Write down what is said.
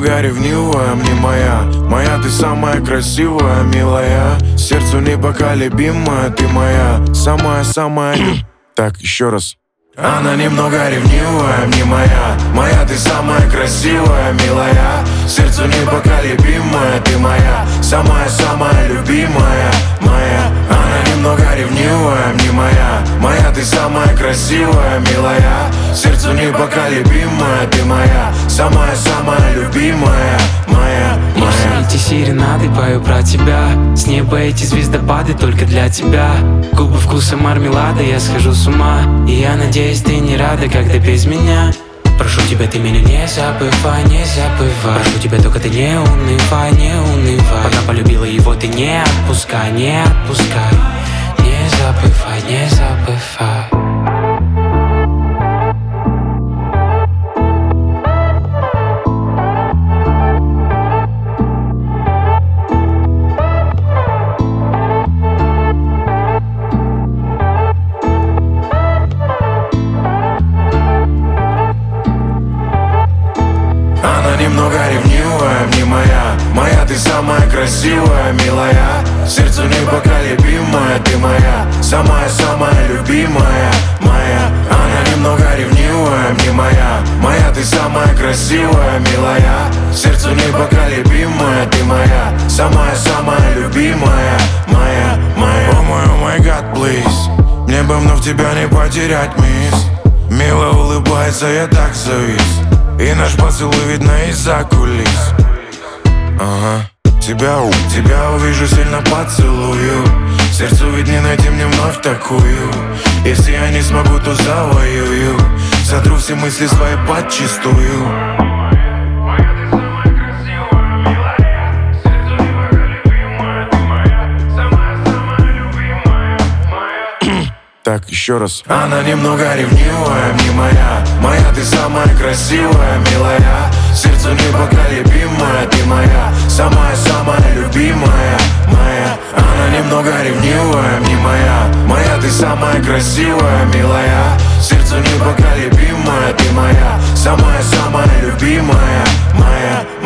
немного ревнивая, мне моя ты самая красивая, милая. Сердцу непоколебимая, ты моя самая. Так, еще раз. Она немного ревнивая, мне моя ты самая красивая, милая. Сердцу непоколебимая, ты моя самая любимая, моя. Она немного ревнивая, мне моя ты самая красивая, милая. Сердцу непоколебимая, ты моя самая любимая, моя. Я эти серенады пою про тебя. С неба эти звездопады только для тебя. Губы вкуса мармелада, я схожу с ума. И я надеюсь, ты не рада, когда без меня. Прошу тебя, ты меня не забывай, не забывай. Прошу тебя, только ты не унывай, не унывай. Пока полюбила его, ты не отпускай, не отпускай. Не забывай, не забывай. Она немного ревнивая, мне моя ты самая красивая, милая. Сердцу непоколебимая, ты моя самая любимая, моя. Она немного ревнивая, мне моя ты самая красивая, милая. Сердцу непоколебимая, ты моя самая любимая, моя. О мой гад, please, мне бы вновь тебя не потерять, мисс. Мило улыбается, я так завис. И наш поцелуй видно из-за кулис. Ага. Тебя увижу, сильно поцелую. Сердцу ведь не найти мне вновь такую. Если я не смогу, то завоюю. Сотру все мысли свои подчистую. Так, еще раз. Она немного ревнивая, мне моя ты самая красивая, милая. Сердцу непоколебимая, ты моя самая любимая, моя. Она немного ревнивая, мне моя ты самая красивая, милая. Сердцу непоколебимая, ты моя самая любимая, моя.